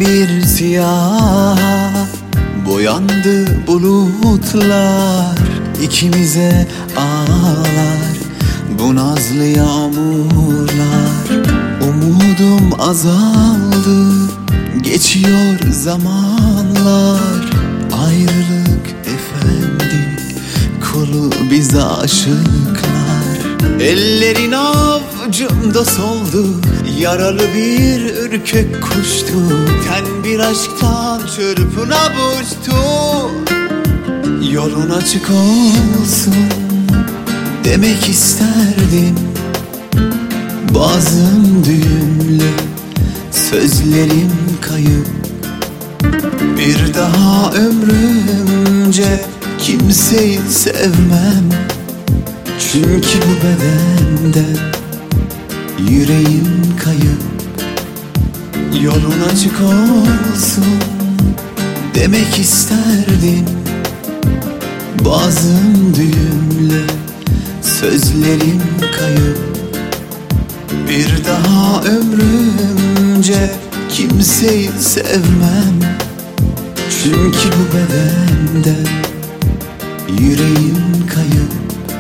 bir siyah boyandı bulutlar, ikimize ağlar bu nazlı yağmurlar. Umudum azaldı, geçiyor zamanlar. Ayrılık efendi, kulu biz aşıklar. Ellerin avcumda soldu, yaralı bir ürkek kuştu. Ten bir aşktan çırpına burçtu. Yolun açık olsun demek isterdim. Boğazım düğümlü, sözlerim kayıp. Bir daha ömrümce kimseyi sevmem. Çünkü bu bedenden yüreğim kayıp. Yolun açık olsun demek isterdim. Boğazım düğümlü, sözlerim kayıp. Bir daha ömrümce kimseyi sevmem. Çünkü bu bedenden yüreğim kayıp.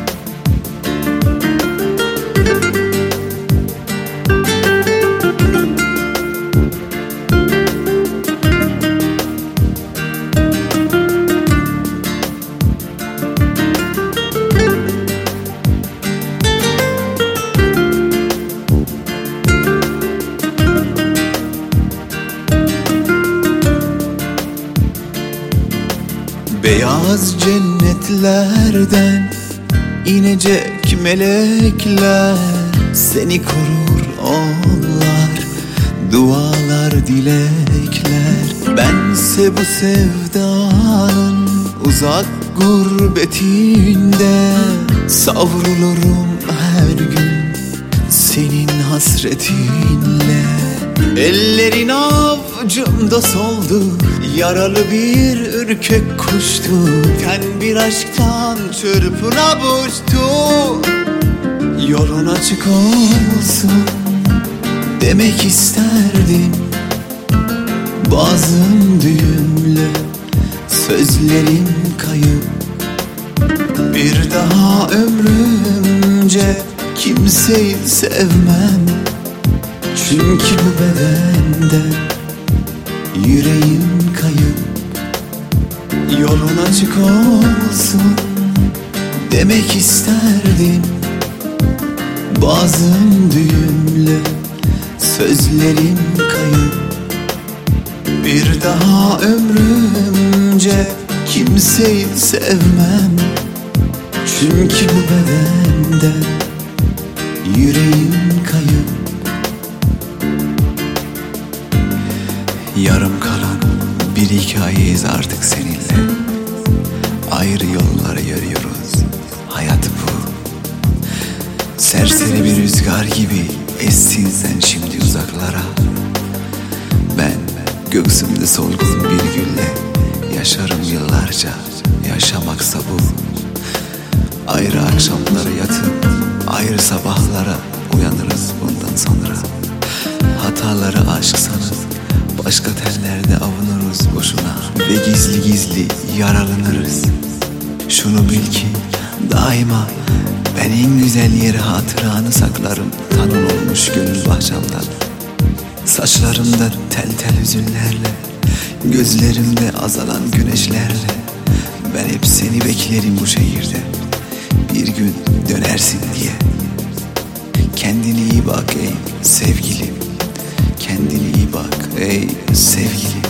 Beyaz cennetlerden inecek melekler, seni korur onlar, dualar dilekler. Bense bu sevdanın uzak gurbetinde savrulurum her gün senin hasretinle. Ellerin avcumda soldu, yaralı bir ürkek kuştu. Ten bir aşktan çırpına burçtu. Yolun açık olsun demek isterdim. Boğazım düğümlü, sözlerim kayıp. Bir daha ömrümce kimseyi sevmem. Çünkü bu bedenden yüreğim kayıp. Yolun açık olsun demek isterdim. Boğazım düğümlü, sözlerim kayıp. Bir daha ömrümce kimseyi sevmem. Çünkü bu bedenden yüreğim kayıp. Yarım kalan bir hikayeyiz artık seninle. Ayrı yollara yürüyoruz, hayat bu. Serseri bir rüzgar gibi essin sen şimdi uzaklara. Ben göğsümde solgun bir gülle yaşarım yıllarca, yaşamaksa bu. Ayrı akşamlara yatıp ayrı sabahlara uyanırız bundan sonra. Hataları aşk sanıp başka tellerde avunuruz boşuna ve gizli gizli yaralanırız. Şunu bil ki daima ben en güzel yere hatıranı saklarım, tanın olmuş gönül bahçamdan. Saçlarımda tel tel hüzünlerle, gözlerimde azalan güneşlerle ben hep seni beklerim bu şehirde, bir gün dönersin diye. Kendine iyi bak ey sevgilim, kendine iyi bak ey sevgilim.